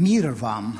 Мир вам!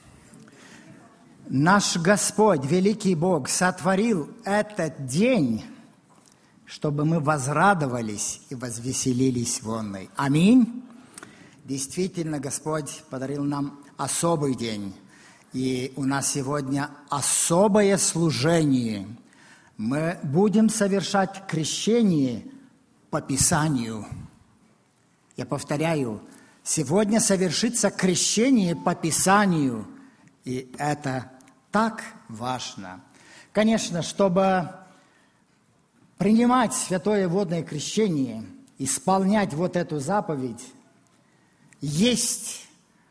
Наш Господь, великий Бог, сотворил этот день, чтобы мы возрадовались и возвеселились в онной. Аминь! Действительно, Господь подарил нам особый день, и у нас сегодня особое служение. Мы будем совершать крещение по Писанию. Я повторяю, сегодня совершится крещение по Писанию, и это так важно. Конечно, чтобы принимать святое водное крещение, исполнять вот эту заповедь, есть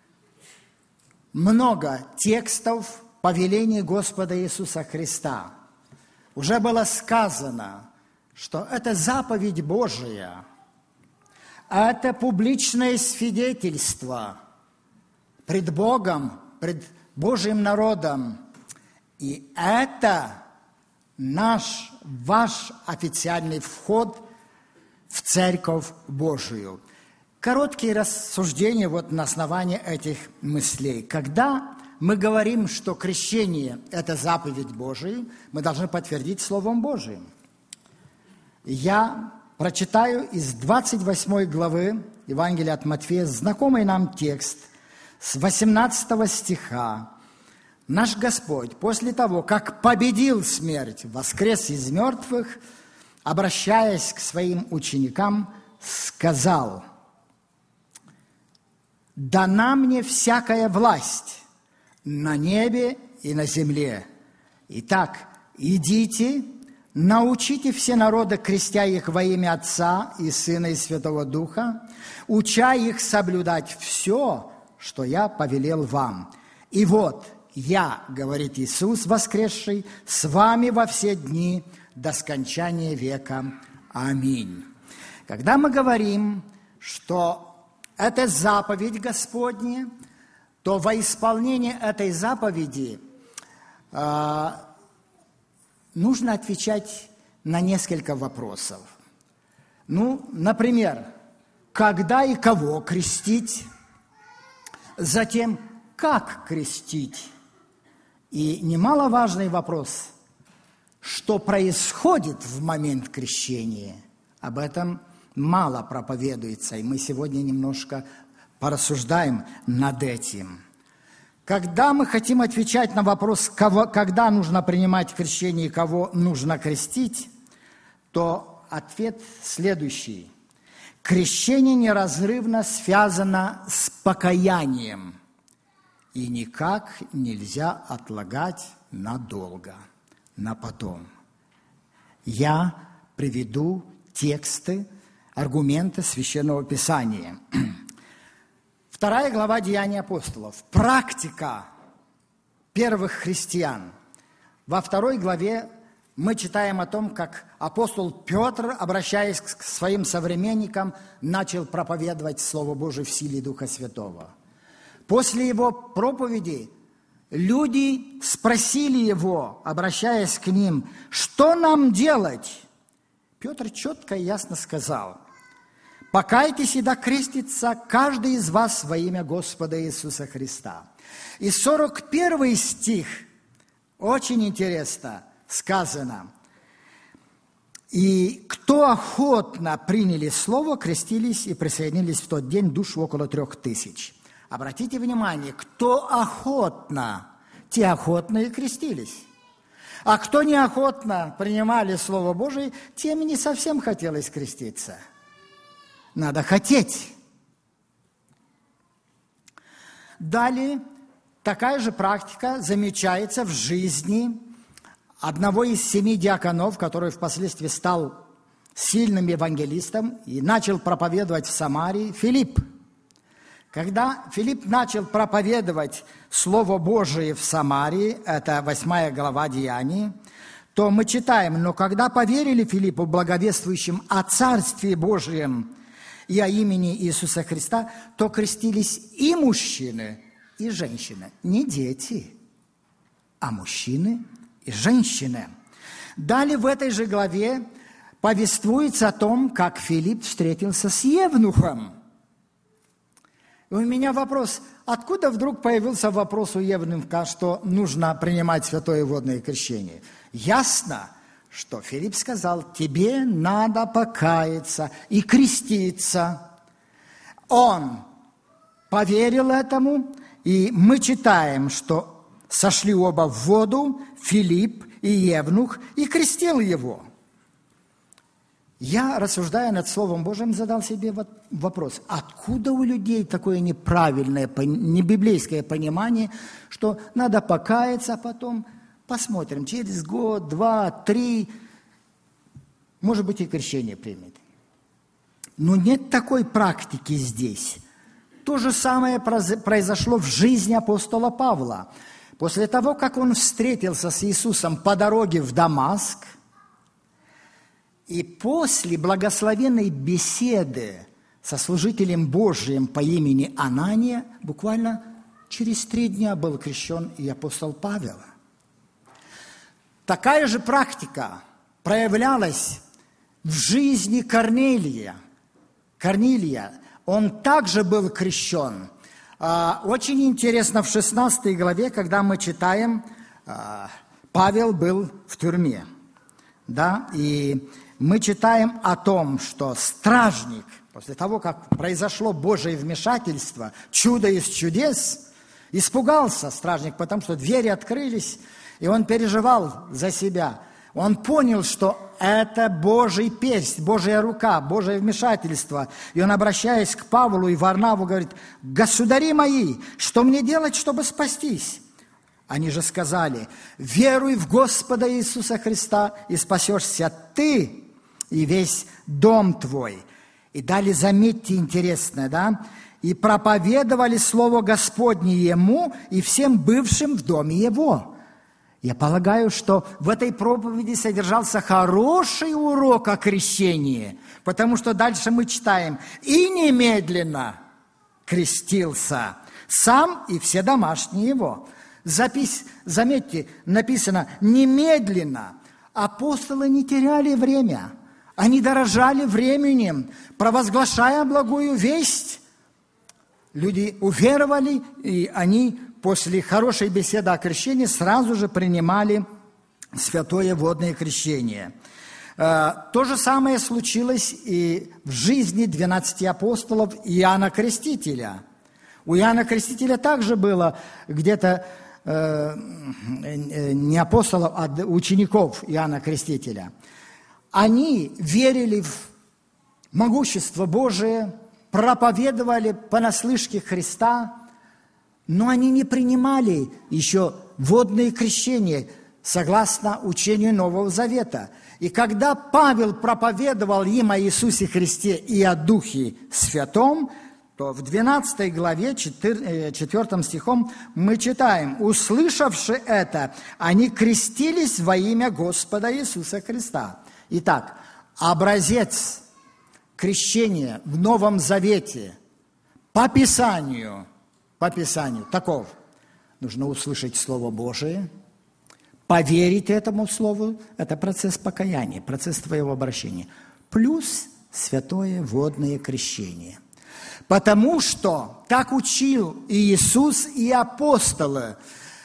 много текстов повелений Господа Иисуса Христа. Уже было сказано, что это заповедь Божия, это публичное свидетельство пред Богом, пред Божьим народом. И это ваш официальный вход в Церковь Божию. Короткие рассуждения на основании этих мыслей. Когда мы говорим, что крещение – это заповедь Божия, мы должны подтвердить Словом Божиим. Я прочитаю из 28 главы Евангелия от Матфея знакомый нам текст с 18 стиха. Наш Господь после того, как победил смерть, воскрес из мертвых, обращаясь к своим ученикам, сказал: «Дана мне всякая власть на небе и на земле. Итак, идите, научите все народы, крестя их во имя Отца и Сына и Святого Духа, уча их соблюдать все, что я повелел вам. И вот я, говорит Иисус воскресший, с вами во все дни до скончания века. Аминь». Когда мы говорим, что это заповедь Господня, то во исполнение этой заповеди нужно отвечать на несколько вопросов. Например, когда и кого крестить, затем, как крестить, и немаловажный вопрос, что происходит в момент крещения. Об этом мало проповедуется, и мы сегодня немножко порассуждаем над этим. Когда мы хотим отвечать на вопрос, когда нужно принимать крещение и кого нужно крестить, то ответ следующий. Крещение неразрывно связано с покаянием, и никак нельзя отлагать надолго, на потом. Я приведу тексты, аргументы Священного Писания. 2 глава Деяний апостолов. Практика первых христиан. Во 2 главе мы читаем о том, как апостол Петр, обращаясь к своим современникам, начал проповедовать Слово Божие в силе Духа Святого. После его проповеди люди спросили его, обращаясь к ним: «Что нам делать?» Петр четко и ясно сказал: «Покайтесь, и да крестится каждый из вас во имя Господа Иисуса Христа». И 41 стих, очень интересно сказано: «И кто охотно приняли слово, крестились и присоединились в тот день душ около 3000». Обратите внимание, кто охотно, те охотно и крестились. А кто неохотно принимали Слово Божие, тем не совсем хотелось креститься. Надо хотеть. Далее, такая же практика замечается в жизни одного из 7 диаконов, который впоследствии стал сильным евангелистом и начал проповедовать в Самарии, Филипп. Когда Филипп начал проповедовать Слово Божие в Самарии, это 8 глава Деяний, то мы читаем: «Но когда поверили Филиппу, благовествующим о Царстве Божьем и о имени Иисуса Христа, то крестились и мужчины, и женщины». Не дети, а мужчины и женщины. Далее в этой же главе повествуется о том, как Филипп встретился с евнухом. И у меня вопрос, откуда вдруг появился вопрос у Евнуха, что нужно принимать святое водное крещение? Ясно, что Филипп сказал, тебе надо покаяться и креститься. Он поверил этому, и мы читаем, что сошли оба в воду, Филипп и Евнух, и крестил его. Я, рассуждая над Словом Божьим, задал себе вопрос, откуда у людей такое неправильное, небиблейское понимание, что надо покаяться, а потом посмотрим, через год, 2, 3, может быть, и крещение примет. Но нет такой практики здесь. То же самое произошло в жизни апостола Павла. После того, как он встретился с Иисусом по дороге в Дамаск, и после благословенной беседы со служителем Божиим по имени Анания, буквально через 3 дня был крещен и апостол Павел. Такая же практика проявлялась в жизни Корнилия. Он также был крещен. Очень интересно, в 16 главе, когда мы читаем, Павел был в тюрьме. Да? И мы читаем о том, что стражник, после того, как произошло Божие вмешательство, чудо из чудес, испугался стражник, потому что двери открылись, и он переживал за себя. Он понял, что это Божий перст, Божья рука, Божие вмешательство. И он, обращаясь к Павлу и Варнаву, говорит, «Государи мои, что мне делать, чтобы спастись?» Они же сказали, «Веруй в Господа Иисуса Христа, и спасешься ты и весь дом твой». И далее, заметьте, интересное, да? «И проповедовали Слово Господне ему и всем бывшим в доме его». Я полагаю, что в этой проповеди содержался хороший урок о крещении, потому что дальше мы читаем, «И немедленно крестился сам и все домашние его». Заметьте, написано «немедленно». Апостолы не теряли время, они дорожали временем, провозглашая благую весть. Люди уверовали, и они после хорошей беседы о крещении сразу же принимали святое водное крещение. То же самое случилось и в жизни 12 апостолов Иоанна Крестителя. У Иоанна Крестителя также было где-то не апостолов, а учеников Иоанна Крестителя. Они верили в могущество Божие, проповедовали понаслышке Христа, но они не принимали еще водное крещение согласно учению Нового Завета. И когда Павел проповедовал им о Иисусе Христе и о Духе Святом, то в 12 главе, 4 стихом мы читаем, «Услышавши это, они крестились во имя Господа Иисуса Христа». Итак, образец крещения в Новом Завете по Писанию таков. Нужно услышать Слово Божие, поверить этому Слову, это процесс покаяния, процесс твоего обращения, плюс святое водное крещение. Потому что так учил и Иисус, и апостолы.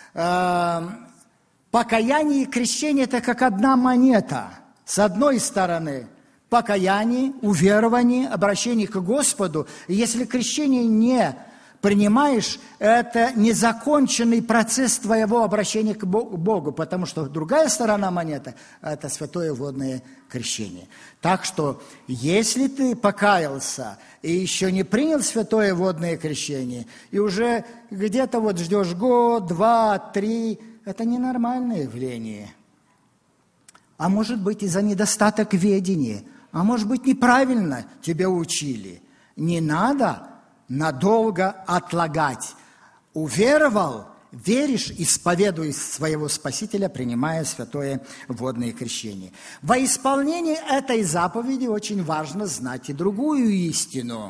Покаяние и крещение – это как одна монета. С одной стороны – покаяние, уверование, обращение к Господу. И если крещение не принимаешь, это незаконченный процесс твоего обращения к Богу, потому что другая сторона монеты – это святое водное крещение. Так что, если ты покаялся и еще не принял святое водное крещение, и уже где-то вот ждешь год, 2, 3, это ненормальное явление. А может быть, из-за недостаток ведения, а может быть, неправильно тебя учили. Не надо надолго отлагать. Уверовал, веришь, исповедуй своего Спасителя, принимая святое водное крещение. Во исполнении этой заповеди очень важно знать и другую истину.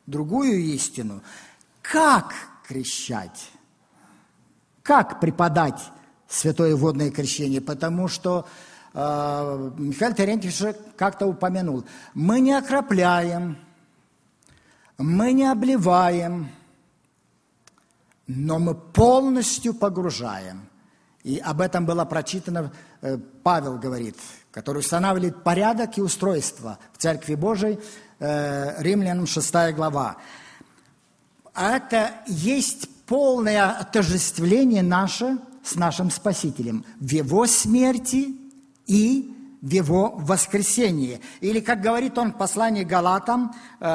Как крещать? Как преподать святое водное крещение? Потому что Михаил Терентьевич как-то упомянул, мы не окропляем, мы не обливаем, но мы полностью погружаем. И об этом было прочитано, Павел говорит, который устанавливает порядок и устройство в Церкви Божией, Римлянам 6 глава. Это есть полное отождествление наше с нашим Спасителем в Его смерти и в Его воскресении. Или, как говорит он в послании к Галатам,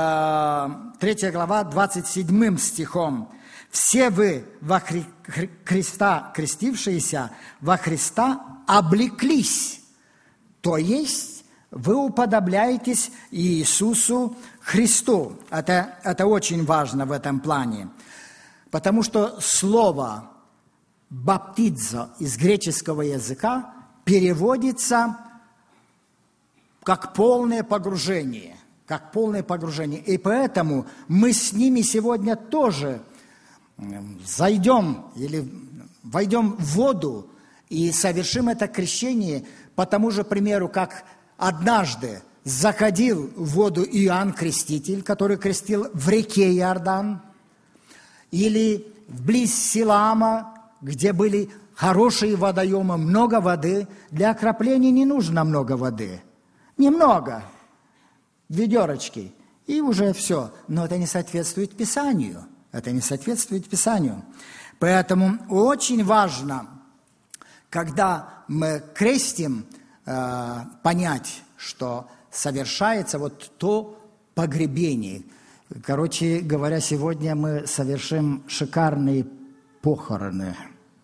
3 глава, 27 стихом, «Все вы во Христа крестившиеся, во Христа облеклись». То есть вы уподобляетесь Иисусу Христу. Это очень важно в этом плане. Потому что слово «баптизо» из греческого языка переводится как полное погружение. Как полное погружение. И поэтому мы с ними сегодня тоже зайдем или войдем в воду и совершим это крещение по тому же примеру, как однажды заходил в воду Иоанн Креститель, который крестил в реке Иордан, или вблизь Силаама, где были хорошие водоемы, много воды. Для окропления не нужно много воды. Немного, ведерочки, и уже все. Но это не соответствует Писанию. Это не соответствует Писанию. Поэтому очень важно, когда мы крестим, понять, что совершается вот то погребение. Короче говоря, сегодня мы совершим шикарные похороны.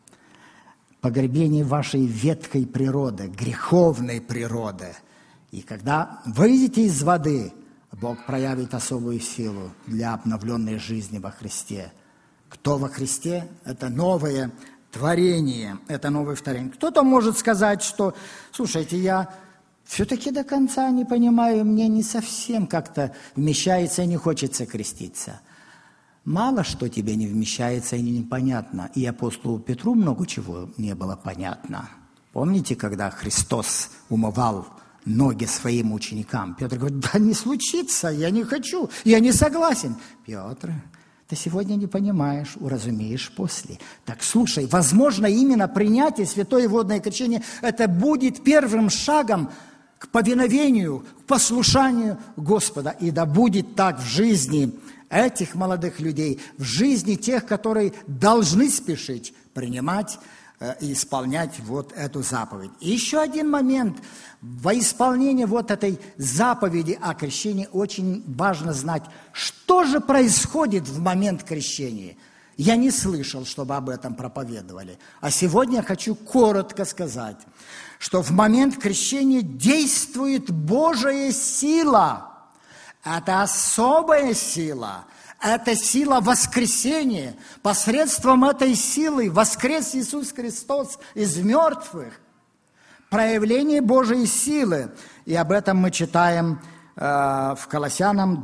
Погребение вашей ветхой природы, греховной природы. И когда выйдете из воды, Бог проявит особую силу для обновленной жизни во Христе. Кто во Христе? Это новое творение, это новое творение. Кто-то может сказать, что, слушайте, я все-таки до конца не понимаю, мне не совсем как-то вмещается и не хочется креститься. Мало что тебе не вмещается и непонятно. И апостолу Петру много чего не было понятно. Помните, когда Христос умывал ноги своим ученикам? Петр говорит, да не случится, я не хочу, я не согласен. Петр, ты сегодня не понимаешь, уразумеешь после. Так слушай, возможно, именно принятие святое водное крещение, это будет первым шагом к повиновению, к послушанию Господа. И да будет так в жизни этих молодых людей, в жизни тех, которые должны спешить принимать и исполнять вот эту заповедь. И еще один момент. Во исполнении вот этой заповеди о крещении очень важно знать, что же происходит в момент крещения. Я не слышал, чтобы об этом проповедовали. А сегодня я хочу коротко сказать, что в момент крещения действует Божья сила. Это особая сила. Это сила воскресения. Посредством этой силы воскрес Иисус Христос из мертвых. Проявление Божьей силы. И об этом мы читаем в Колоссянам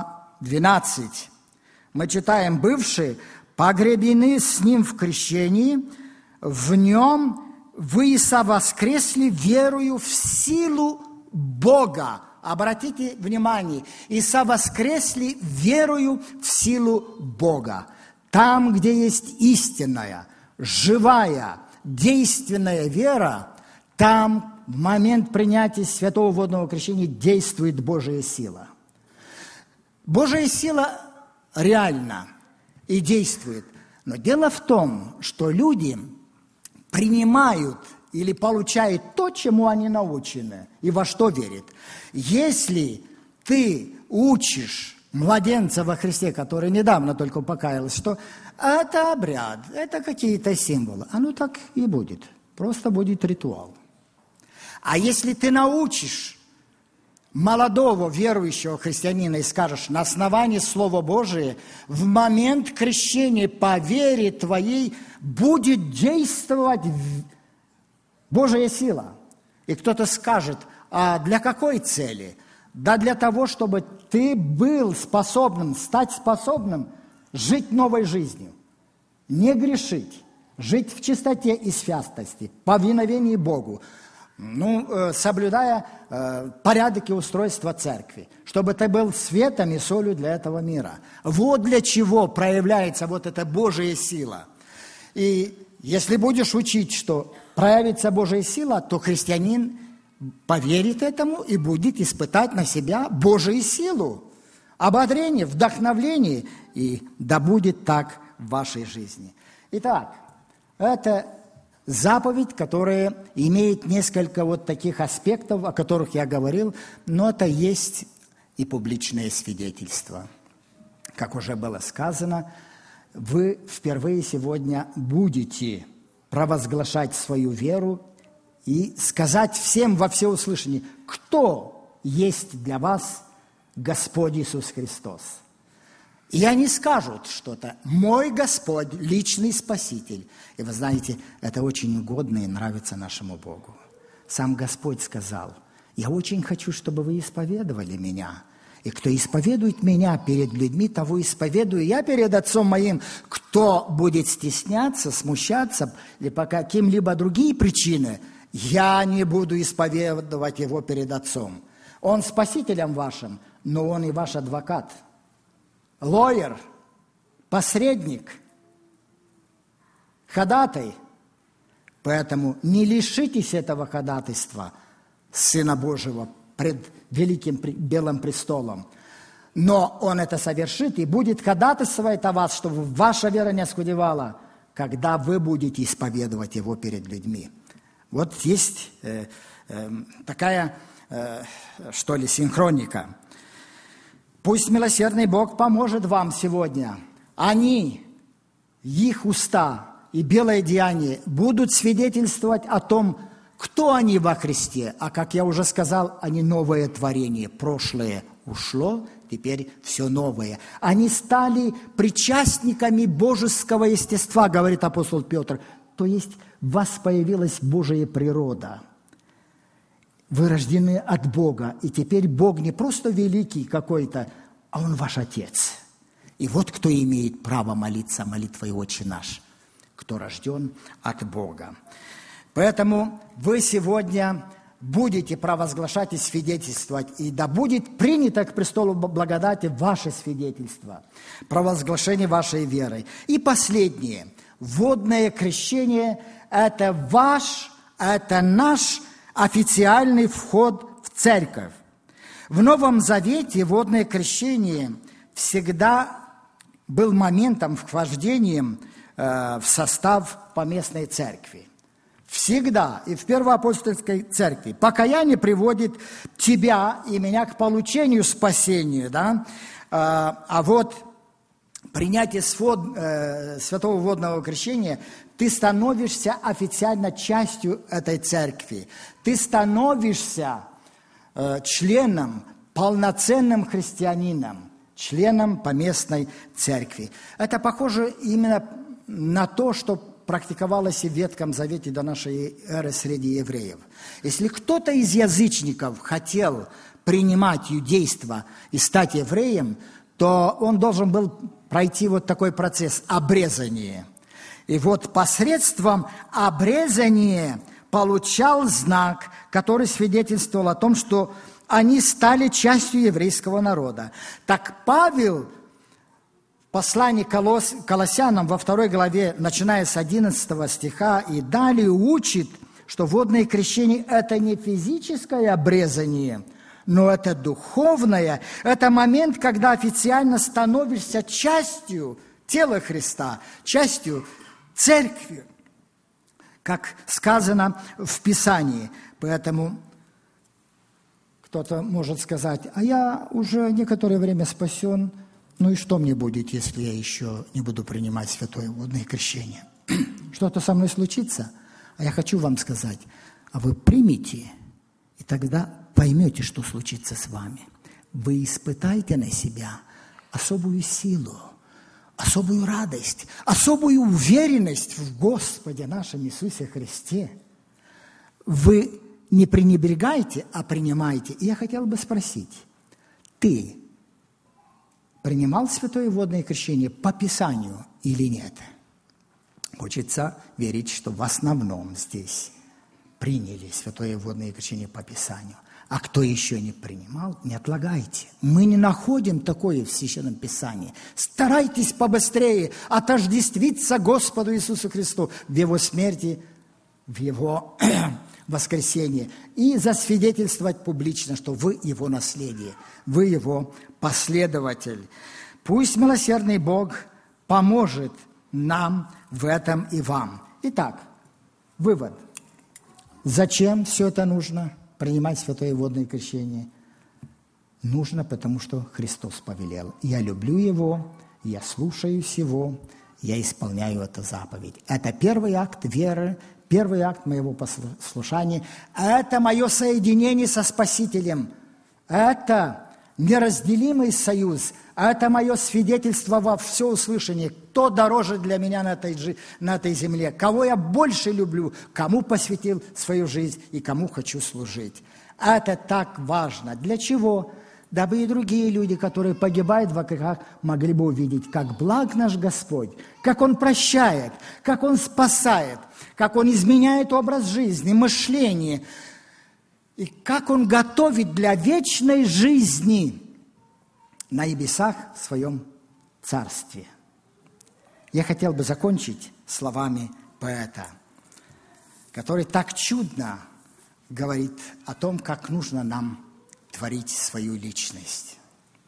2:12. Мы читаем, бывшие погребены с Ним в крещении, в Нем вы и совоскресли верою в силу Бога. Обратите внимание, и совоскресли верою в силу Бога. Там, где есть истинная, живая, действенная вера, там в момент принятия святого водного крещения действует Божья сила. Божья сила реальна и действует. Но дело в том, что люди принимают или получают то, чему они научены, и во что верят. Если ты учишь младенца во Христе, который недавно только покаялся, что это обряд, это какие-то символы, оно так и будет, просто будет ритуал. А если ты научишь молодого верующего христианина и скажешь, на основании Слова Божия, в момент крещения по вере твоей будет действовать Божья сила. И кто-то скажет, а для какой цели? Да для того, чтобы ты был способным, стать способным жить новой жизнью, не грешить, жить в чистоте и святости, повиновении Богу, соблюдая порядок и устройство церкви, чтобы ты был светом и солью для этого мира. Вот для чего проявляется вот эта Божья сила. И если будешь учить, что проявится Божья сила, то христианин поверит этому и будет испытать на себя Божию силу, ободрение, вдохновление, и да будет так в вашей жизни. Итак, это заповедь, которая имеет несколько вот таких аспектов, о которых я говорил, но это есть и публичное свидетельство. Как уже было сказано, вы впервые сегодня будете провозглашать свою веру и сказать всем во всеуслышание, кто есть для вас Господь Иисус Христос. И они скажут что-то: «Мой Господь, личный Спаситель». И вы знаете, это очень угодно и нравится нашему Богу. Сам Господь сказал: «Я очень хочу, чтобы вы исповедовали Меня. И кто исповедует Меня перед людьми, того исповедую Я перед Отцом Моим. Кто будет стесняться, смущаться или по каким-либо другим причинам, Я не буду исповедовать Его перед Отцом. Он Спасителем вашим, но Он и ваш адвокат». Лоер, посредник, ходатай. Поэтому не лишитесь этого ходатайства Сына Божьего пред великим белым престолом. Но Он это совершит и будет ходатайствовать о вас, чтобы ваша вера не оскудевала, когда вы будете исповедовать Его перед людьми. Вот есть такая, синхроника. Пусть милосердный Бог поможет вам сегодня. Они, их уста и белое деяние будут свидетельствовать о том, кто они во Христе. А, как я уже сказал, они новое творение. Прошлое ушло, теперь все новое. Они стали причастниками божеского естества, говорит апостол Петр. То есть в вас появилась Божья природа. Вы рождены от Бога, и теперь Бог не просто великий какой-то, а Он ваш Отец. И вот кто имеет право молиться молитвой «Отче наш», кто рожден от Бога. Поэтому вы сегодня будете провозглашать и свидетельствовать, и да будет принято к престолу благодати ваше свидетельство, провозглашение вашей веры. И последнее. Водное крещение – это наш официальный вход в церковь. В Новом Завете водное крещение всегда был моментом вхождения в состав поместной церкви. Всегда. И в Первоапостольской церкви. Покаяние приводит тебя и меня к получению спасения. Да? А вот принятие святого водного крещения, ты становишься официально частью этой церкви. Ты становишься членом, полноценным христианином, членом поместной церкви. Это похоже именно на то, что практиковалось и в Ветхом Завете до нашей эры среди евреев. Если кто-то из язычников хотел принимать иудейство и стать евреем, то он должен был пройти вот такой процесс обрезания. И вот посредством обрезания получал знак, который свидетельствовал о том, что они стали частью еврейского народа. Так Павел в послании к Колоссянам во 2 главе, начиная с 11 стиха и далее, учит, что водное крещение – это не физическое обрезание, но это духовное, это момент, когда официально становишься частью тела Христа, частью церкви, как сказано в Писании. Поэтому кто-то может сказать: а я уже некоторое время спасен, ну и что мне будет, если я еще не буду принимать святое водное крещение? Что-то со мной случится? А я хочу вам сказать, а вы примите, и тогда поймете, что случится с вами. Вы испытаете на себя особую силу, особую радость, особую уверенность в Господе нашем Иисусе Христе. Вы не пренебрегайте, а принимайте. И я хотел бы спросить, ты принимал святое водное крещение по Писанию или нет? Хочется верить, что в основном здесь приняли святое водное крещение по Писанию. А кто еще не принимал, не отлагайте. Мы не находим такое в Священном Писании. Старайтесь побыстрее отождествиться Господу Иисусу Христу в Его смерти, в Его воскресении и засвидетельствовать публично, что вы Его наследие, вы Его последователь. Пусть милосердный Бог поможет нам в этом и вам. Итак, вывод. Зачем все это нужно? Принимать святое водное крещение? Нужно, потому что Христос повелел. Я люблю Его, я слушаюсь Его, я исполняю эту заповедь. Это первый акт веры, первый акт моего послушания. Это мое соединение со Спасителем. Это неразделимый союз. Это мое свидетельство во всеуслышание. Кто дороже для меня на этой земле? Кого я больше люблю? Кому посвятил свою жизнь и кому хочу служить? Это так важно. Для чего? Дабы и другие люди, которые погибают в грехах, могли бы увидеть, как благ наш Господь, как Он прощает, как Он спасает, как Он изменяет образ жизни, мышление, и как Он готовит для вечной жизни на небесах в Своем Царстве. Я хотел бы закончить словами поэта, который так чудно говорит о том, как нужно нам творить свою личность.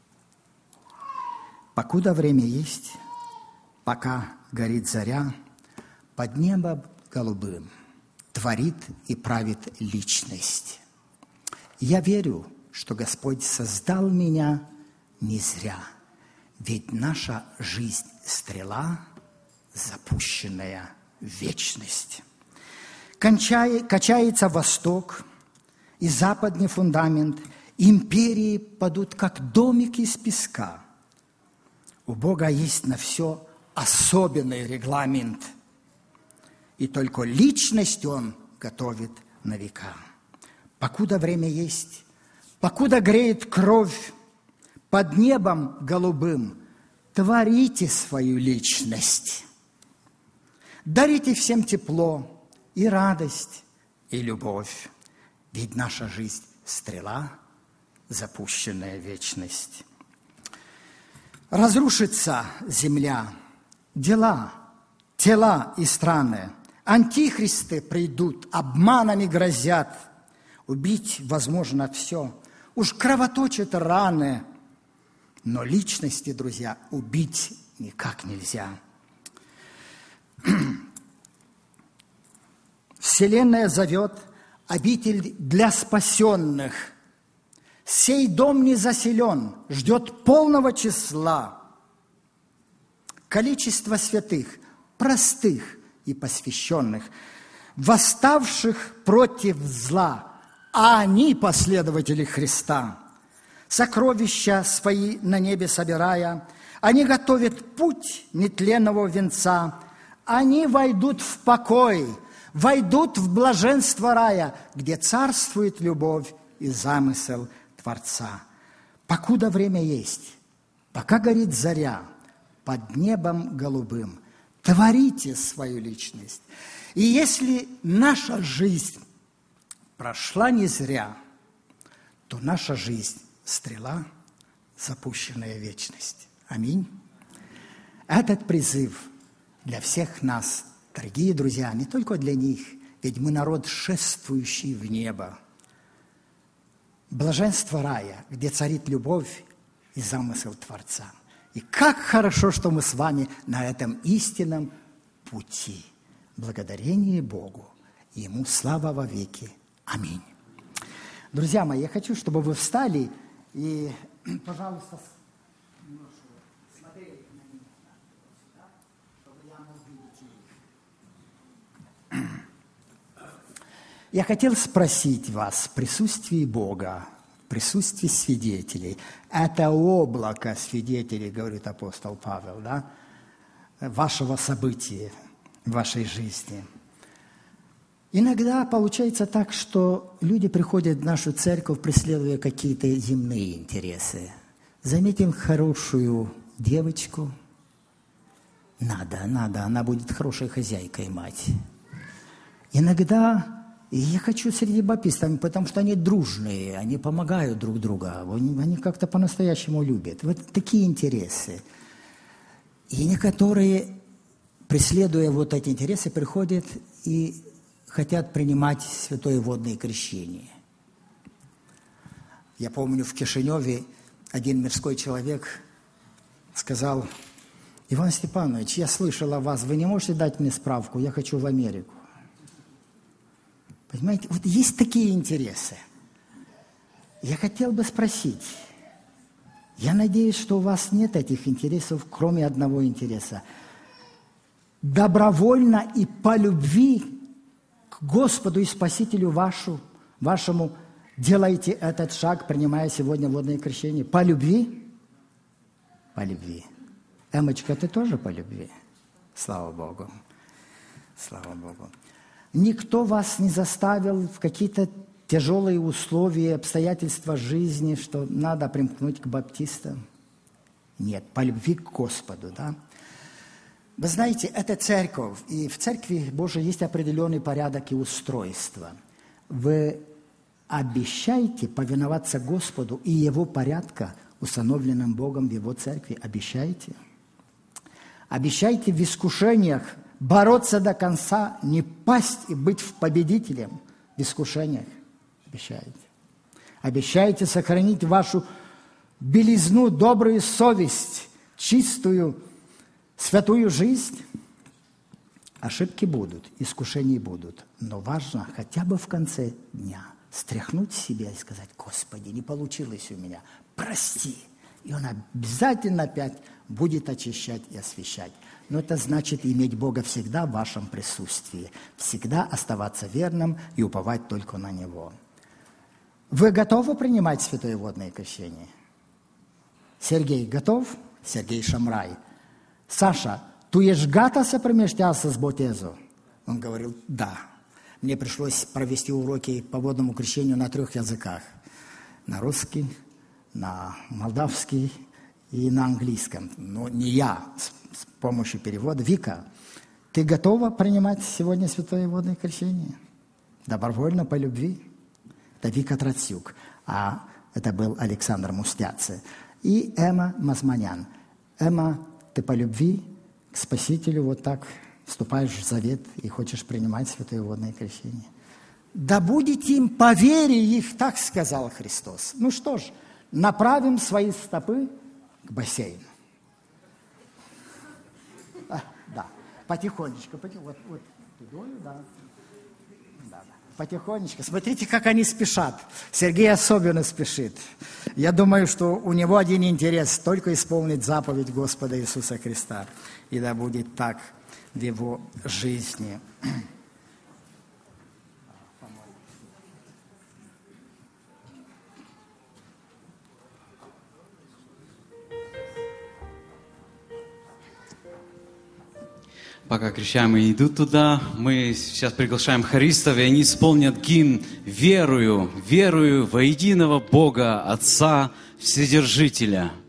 Покуда время есть, пока горит заря, под небом голубым творит и правит личность. Я верю, что Господь создал меня не зря, ведь наша жизнь – стрела, запущенная в вечность. Качается восток и западный фундамент, империи падут, как домик из песка. У Бога есть на все особенный регламент, и только личность Он готовит на века. Покуда время есть, покуда греет кровь, под небом голубым творите свою личность. Дарите всем тепло и радость, и любовь. Ведь наша жизнь – стрела, запущенная в вечность. Разрушится земля, дела, тела и страны. Антихристы придут, обманами грозят. Убить возможно все. Уж кровоточат раны. Но личности, друзья, убить никак нельзя. Вселенная зовет обитель для спасенных. Сей дом не заселен, ждет полного числа. Количество святых, простых и посвященных, восставших против зла, а они последователи Христа. Сокровища свои на небе собирая, они готовят путь нетленного венца, они войдут в покой, войдут в блаженство рая, где царствует любовь и замысел Творца. Покуда время есть, пока горит заря, под небом голубым, творите свою личность. И если наша жизнь прошла не зря, то наша жизнь – стрела, запущенная в вечность. Аминь. Этот призыв для всех нас, дорогие друзья, не только для них, ведь мы народ, шествующий в небо. Блаженство рая, где царит любовь и замысел Творца. И как хорошо, что мы с вами на этом истинном пути. Благодарение Богу, Ему слава во веки. Аминь. Друзья мои, я хочу, чтобы вы встали и, пожалуйста, смотрели на меня сюда, чтобы я мог видеть их. Я хотел спросить вас в присутствии Бога, в присутствии свидетелей. Это облако свидетелей, говорит апостол Павел, да, вашего события, вашей жизни. Иногда получается так, что люди приходят в нашу церковь, преследуя какие-то земные интересы. Заметим хорошую девочку. Надо, она будет хорошей хозяйкой, мать. Иногда И я хочу среди баптистов, потому что они дружные, они помогают друг другу, они как-то по-настоящему любят. Вот такие интересы. И некоторые, преследуя вот эти интересы, приходят и хотят принимать святое водное крещение. Я помню, в Кишиневе один мирской человек сказал: Иван Степанович, я слышал о вас, вы не можете дать мне справку, я хочу в Америку. Понимаете, вот есть такие интересы. Я хотел бы спросить, я надеюсь, что у вас нет этих интересов, кроме одного интереса. Добровольно и по любви к Господу и Спасителю вашему делайте этот шаг, принимая сегодня водное крещение. По любви? По любви. Эмочка, ты тоже по любви? Слава Богу. Слава Богу. Никто вас не заставил в какие-то тяжелые условия, обстоятельства жизни, что надо примкнуть к баптистам. Нет, по любви к Господу, да. Вы знаете, это церковь, и в Церкви Божией есть определенный порядок и устройство. Вы обещаете повиноваться Господу и Его порядка, установленным Богом в Его Церкви? Обещаете? Обещаете в искушениях бороться до конца, не пасть и быть победителем в искушениях? Обещаете. Обещаете сохранить вашу белизну, добрую совесть, чистую, святую жизнь? Ошибки будут, искушения будут, но важно хотя бы в конце дня стряхнуть себя и сказать: Господи, не получилось у меня, прости. И Он обязательно опять будет очищать и освящать. Но это значит иметь Бога всегда в вашем присутствии, всегда оставаться верным и уповать только на Него. Вы готовы принимать святое водное крещение? Сергей готов? Сергей Шамрай. Саша, tu ești gata să primești astăzi botezul? Он говорил: да. Мне пришлось провести уроки по водному крещению на 3 языках. На русский, на молдавский и на английском. Но не я, с помощью перевода. Вика, ты готова принимать сегодня святое водное крещение? Добровольно, по любви? Это Вика Трацюк, а это был Александр Мустяцы. И Эмма Мазманян. Эмма, ты по любви к Спасителю вот так вступаешь в завет и хочешь принимать святое водное крещение? Да будете им по вере их, так сказал Христос. Ну что ж, направим свои стопы к бассейну. Да, потихонечку, вот тудою, да. Потихонечку. Смотрите, как они спешат. Сергей особенно спешит. Я думаю, что у него один интерес – только исполнить заповедь Господа Иисуса Христа. И да будет так в его жизни. Пока крещаемые идут туда, мы сейчас приглашаем хористов, и они исполнят гимн «Верую, верую во единого Бога, Отца, Вседержителя».